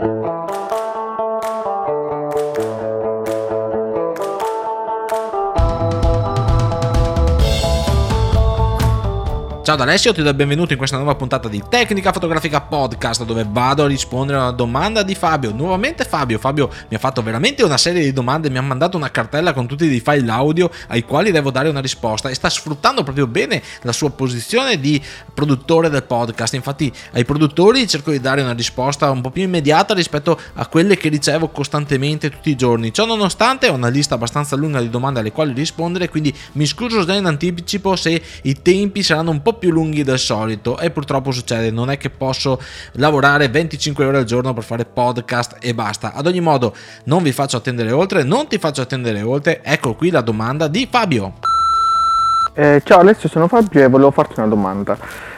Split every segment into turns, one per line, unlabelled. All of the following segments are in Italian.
Ciao da Alessio, ti do il benvenuto in questa nuova puntata di Tecnica Fotografica Podcast, dove vado a rispondere a una domanda di Fabio. Nuovamente Fabio mi ha fatto veramente una serie di domande, mi ha mandato una cartella con tutti i file audio ai quali devo dare una risposta e sta sfruttando proprio bene la sua posizione di produttore del podcast. Infatti ai produttori cerco di dare una risposta un po' più immediata rispetto a quelle che ricevo costantemente tutti i giorni. Ciò nonostante ho una lista abbastanza lunga di domande alle quali rispondere, quindi mi scuso già in anticipo se i tempi saranno un po' più lunghi del solito, e purtroppo succede, non è che posso lavorare 25 ore al giorno per fare podcast e basta. Ad ogni modo non vi faccio attendere oltre, non ti faccio attendere oltre, ecco qui la domanda di Fabio.
Ciao Alessio, sono Fabio e volevo farti una domanda.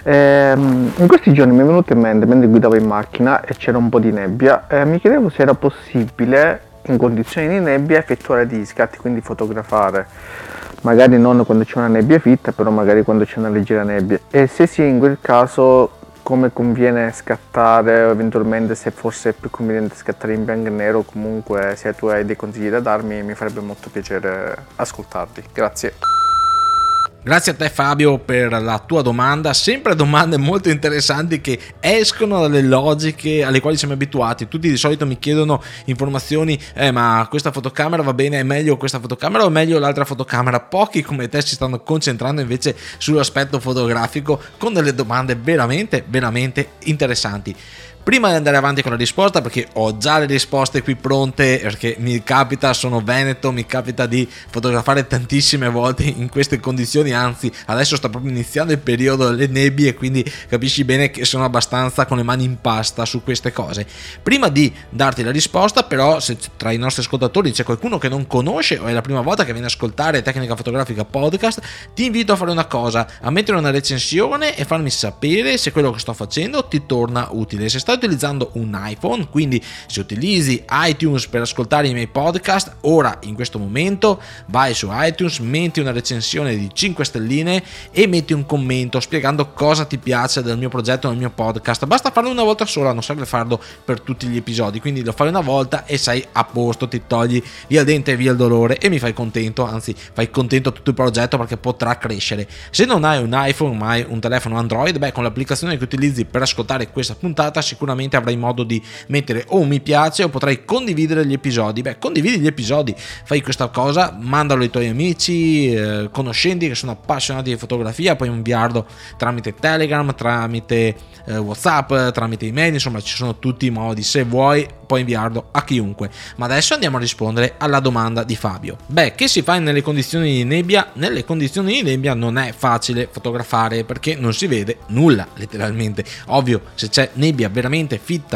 In questi giorni mi è venuto in mente, mentre guidavo in macchina e c'era un po' di nebbia, mi chiedevo se era possibile in condizioni di nebbia effettuare degli scatti, quindi fotografare. Magari non quando c'è una nebbia fitta, però magari quando c'è una leggera nebbia. E se sì, in quel caso come conviene scattare, o eventualmente se forse è più conveniente scattare in bianco e nero. Comunque se tu hai dei consigli da darmi mi farebbe molto piacere ascoltarti. Grazie.
Grazie a te Fabio per la tua domanda, sempre domande molto interessanti che escono dalle logiche alle quali siamo abituati. Tutti di solito mi chiedono informazioni, ma questa fotocamera va bene, è meglio questa fotocamera o è meglio l'altra fotocamera? Pochi come te si stanno concentrando invece sull'aspetto fotografico con delle domande veramente interessanti. Prima di andare avanti con la risposta, perché ho già le risposte qui pronte, perché mi capita, sono veneto, mi capita di fotografare tantissime volte in queste condizioni, anzi adesso sta proprio iniziando il periodo delle nebbie, quindi capisci bene che sono abbastanza con le mani in pasta su queste cose. Prima di darti la risposta però, se tra i nostri ascoltatori c'è qualcuno che non conosce o è la prima volta che viene a ascoltare Tecnica Fotografica Podcast, ti invito a fare una cosa, a mettere una recensione e farmi sapere se quello che sto facendo ti torna utile. Se stai utilizzando un iPhone, quindi se utilizzi iTunes per ascoltare i miei podcast, ora in questo momento vai su iTunes, metti una recensione di 5 stelline e metti un commento spiegando cosa ti piace del mio progetto, del mio podcast. Basta farlo una volta sola, non serve farlo per tutti gli episodi, quindi lo fai una volta e sei a posto, ti togli via il dente e via il dolore e mi fai contento, anzi fai contento tutto il progetto perché potrà crescere. Se non hai un iPhone ma hai un telefono Android, con l'applicazione che utilizzi per ascoltare questa puntata sicuramente avrai modo di mettere o un mi piace o potrai condividere gli episodi. Condividi gli episodi, fai questa cosa, mandalo ai tuoi amici, conoscenti che sono appassionati di fotografia, puoi inviarlo tramite Telegram, tramite WhatsApp, tramite email, insomma ci sono tutti i modi, se vuoi puoi inviarlo a chiunque. Ma adesso andiamo a rispondere alla domanda di Fabio. Che si fa nelle condizioni di nebbia? Nelle condizioni di nebbia non è facile fotografare perché non si vede nulla, letteralmente. Ovvio, se c'è nebbia veramente fitta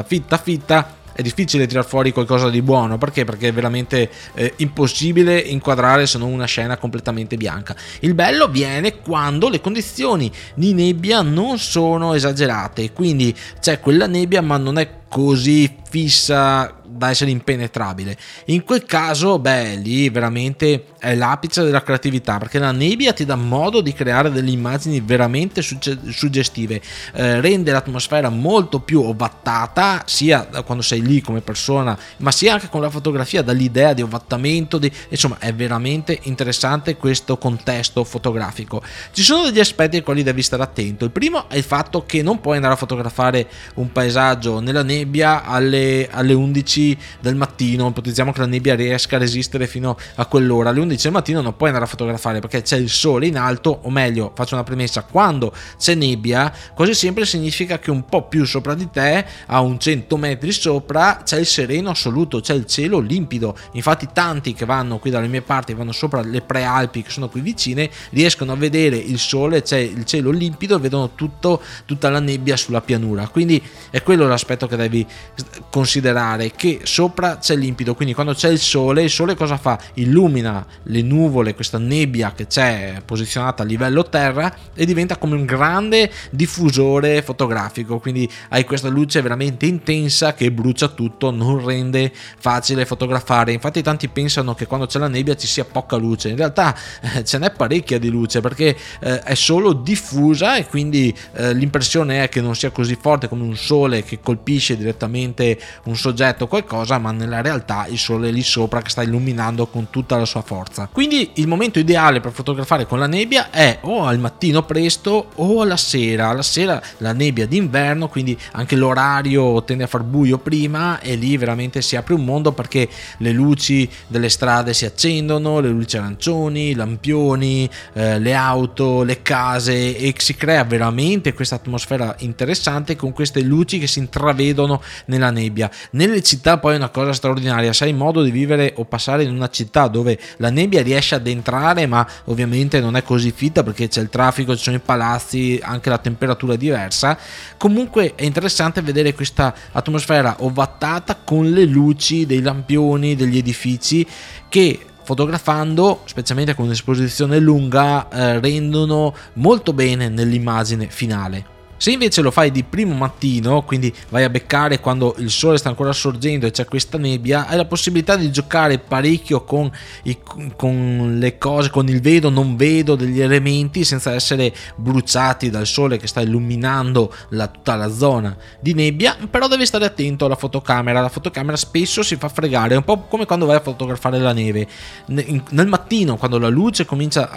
è difficile tirar fuori qualcosa di buono. Perché è veramente impossibile inquadrare se non una scena completamente bianca. Il bello viene quando le condizioni di nebbia non sono esagerate, quindi c'è quella nebbia ma non è così fissa da essere impenetrabile. In quel caso lì veramente è l'apice della creatività, perché la nebbia ti dà modo di creare delle immagini veramente suggestive, rende l'atmosfera molto più ovattata sia quando sei lì come persona, ma sia anche con la fotografia, dall'idea di ovattamento, insomma è veramente interessante questo contesto fotografico. Ci sono degli aspetti ai quali devi stare attento. Il primo è il fatto che non puoi andare a fotografare un paesaggio nella nebbia alle 11 del mattino. Ipotizziamo che la nebbia riesca a resistere fino a quell'ora. Alle 11 del mattino non puoi andare a fotografare perché c'è il sole in alto, o meglio, faccio una premessa: quando c'è nebbia quasi sempre significa che un po' più sopra di te, a un 100 metri sopra, c'è il sereno assoluto, c'è il cielo limpido. Infatti tanti che vanno qui dalle mie parti, vanno sopra le prealpi che sono qui vicine, riescono a vedere il sole, c'è il cielo limpido e vedono tutta la nebbia sulla pianura. Quindi è quello l'aspetto che devi considerare, che e sopra c'è limpido, quindi quando c'è il sole cosa fa? Illumina le nuvole, questa nebbia che c'è posizionata a livello terra, e diventa come un grande diffusore fotografico, quindi hai questa luce veramente intensa che brucia tutto, non rende facile fotografare. Infatti tanti pensano che quando c'è la nebbia ci sia poca luce, in realtà ce n'è parecchia di luce, perché è solo diffusa, e quindi l'impressione è che non sia così forte come un sole che colpisce direttamente un soggetto o qualcosa, ma nella realtà il sole è lì sopra che sta illuminando con tutta la sua forza. Quindi il momento ideale per fotografare con la nebbia è o al mattino presto o alla sera. Alla sera la nebbia d'inverno, quindi anche l'orario tende a far buio prima, e lì veramente si apre un mondo, perché le luci delle strade si accendono, le luci arancioni, i lampioni, le auto, le case, e si crea veramente questa atmosfera interessante con queste luci che si intravedono nella nebbia. Nelle città poi è una cosa straordinaria, se hai modo di vivere o passare in una città dove la nebbia riesce ad entrare, ma ovviamente non è così fitta perché c'è il traffico, ci sono i palazzi, anche la temperatura è diversa, comunque è interessante vedere questa atmosfera ovattata con le luci dei lampioni, degli edifici, che fotografando, specialmente con un'esposizione lunga, rendono molto bene nell'immagine finale. Se invece lo fai di primo mattino, quindi vai a beccare quando il sole sta ancora sorgendo e c'è questa nebbia, hai la possibilità di giocare parecchio con le cose, con il vedo non vedo degli elementi, senza essere bruciati dal sole che sta illuminando tutta la zona di nebbia. Però devi stare attento alla fotocamera. La fotocamera spesso si fa fregare, è un po' come quando vai a fotografare la neve. Nel mattino, quando la luce comincia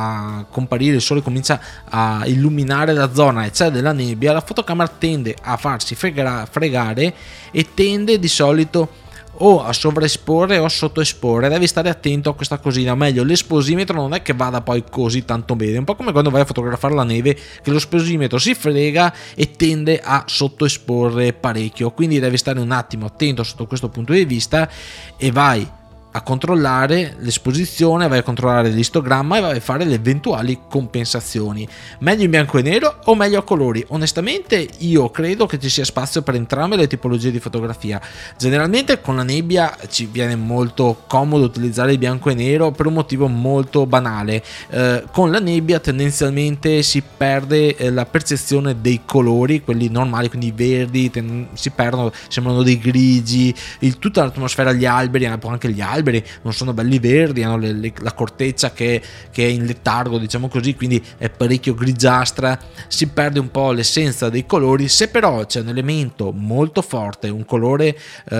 a comparire, il sole comincia a illuminare la zona e c'è della nebbia, la fotocamera tende a farsi fregare e tende di solito o a sovraesporre o a sottoesporre. Devi stare attento a questa cosina. Meglio, l'esposimetro non è che vada poi così tanto bene, un po' come quando vai a fotografare la neve, che lo esposimetro si frega e tende a sottoesporre parecchio, quindi devi stare un attimo attento sotto questo punto di vista, e vai a controllare l'esposizione, vai a controllare l'istogramma e vai a fare le eventuali compensazioni. Meglio in bianco e nero o meglio a colori? Onestamente io credo che ci sia spazio per entrambe le tipologie di fotografia. Generalmente con la nebbia ci viene molto comodo utilizzare il bianco e nero per un motivo molto banale. Con la nebbia tendenzialmente si perde la percezione dei colori, quelli normali, quindi i verdi si perdono, sembrano dei grigi, tutta l'atmosfera, gli alberi, anche gli alberi non sono belli verdi, hanno la corteccia che è in letargo, diciamo così, quindi è parecchio grigiastra, si perde un po' l'essenza dei colori. Se però c'è un elemento molto forte, un colore,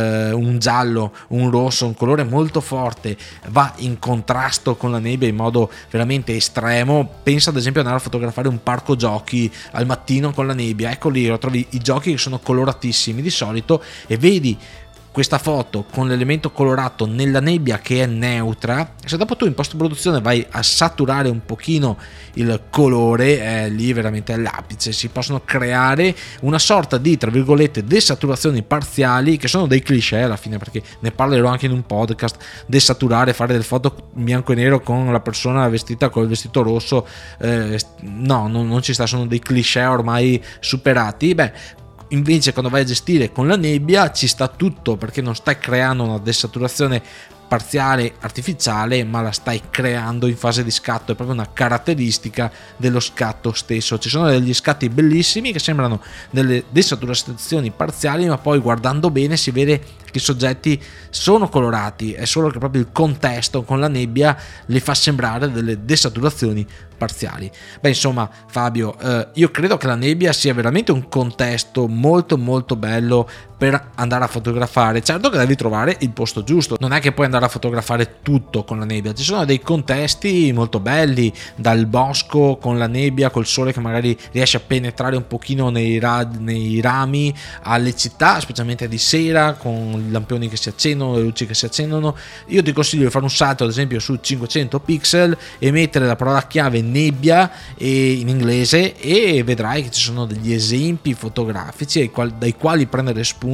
un giallo, un rosso, un colore molto forte, va in contrasto con la nebbia in modo veramente estremo. Pensa ad esempio ad andare a fotografare un parco giochi al mattino con la nebbia, ecco lì trovi i giochi che sono coloratissimi di solito, e vedi questa foto con l'elemento colorato nella nebbia che è neutra. Se dopo tu in post produzione vai a saturare un pochino il colore, lì veramente all'apice, si possono creare una sorta di, tra virgolette, desaturazioni parziali, che sono dei cliché alla fine, perché ne parlerò anche in un podcast. Desaturare, fare delle foto in bianco e nero con la persona vestita col vestito rosso, no, non ci sta, sono dei cliché ormai superati. Invece quando vai a gestire con la nebbia ci sta tutto, perché non stai creando una desaturazione parziale artificiale, ma la stai creando in fase di scatto, è proprio una caratteristica dello scatto stesso. Ci sono degli scatti bellissimi che sembrano delle desaturazioni parziali, ma poi guardando bene si vede che i soggetti sono colorati, è solo che proprio il contesto con la nebbia li fa sembrare delle desaturazioni parziali. Insomma, Fabio, io credo che la nebbia sia veramente un contesto molto molto bello per andare a fotografare. Certo che devi trovare il posto giusto, non è che puoi andare a fotografare tutto con la nebbia. Ci sono dei contesti molto belli, dal bosco con la nebbia, col sole che magari riesce a penetrare un pochino nei rami, alle città, specialmente di sera, con i lampioni che si accendono, le luci che si accendono. Io ti consiglio di fare un salto ad esempio su 500 pixel e mettere la parola chiave nebbia in inglese, e vedrai che ci sono degli esempi fotografici dai quali prendere spunto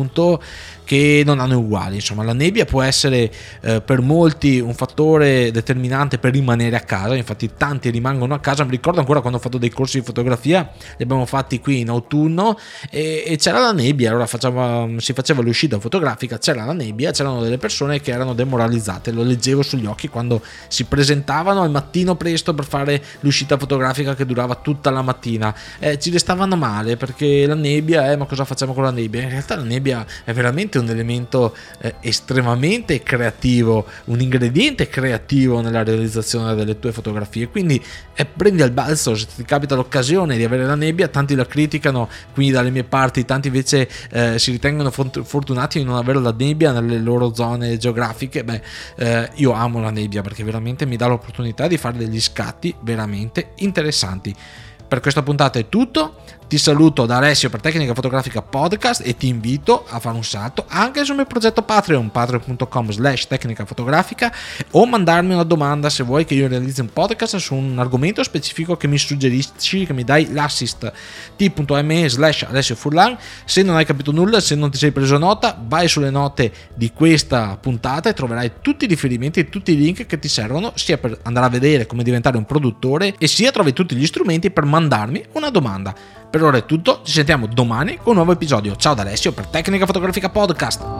che non hanno uguali. Insomma, la nebbia può essere per molti un fattore determinante per rimanere a casa, infatti tanti rimangono a casa. Mi ricordo ancora quando ho fatto dei corsi di fotografia, li abbiamo fatti qui in autunno e c'era la nebbia, allora si faceva l'uscita fotografica, c'era la nebbia, c'erano delle persone che erano demoralizzate, lo leggevo sugli occhi quando si presentavano al mattino presto per fare l'uscita fotografica che durava tutta la mattina, ci restavano male perché la nebbia, ma cosa facciamo con la nebbia? In realtà la nebbia è veramente un elemento estremamente creativo, un ingrediente creativo nella realizzazione delle tue fotografie, quindi prendi al balzo se ti capita l'occasione di avere la nebbia. Tanti la criticano qui dalle mie parti, tanti invece si ritengono fortunati di non avere la nebbia nelle loro zone geografiche. Io amo la nebbia perché veramente mi dà l'opportunità di fare degli scatti veramente interessanti. Per questa puntata è tutto, ti saluto da Alessio per Tecnica Fotografica Podcast e ti invito a fare un salto anche sul mio progetto Patreon, patreon.com/tecnica fotografica, o mandarmi una domanda se vuoi che io realizzi un podcast su un argomento specifico che mi suggerisci, che mi dai l'assist, t.me/Alessio Furlan. Se non hai capito nulla, se non ti sei preso nota, vai sulle note di questa puntata e troverai tutti i riferimenti e tutti i link che ti servono sia per andare a vedere come diventare un produttore e sia trovi tutti gli strumenti per mandarmi una domanda. Per ora è tutto, ci sentiamo domani con un nuovo episodio. Ciao da Alessio per Tecnica Fotografica Podcast.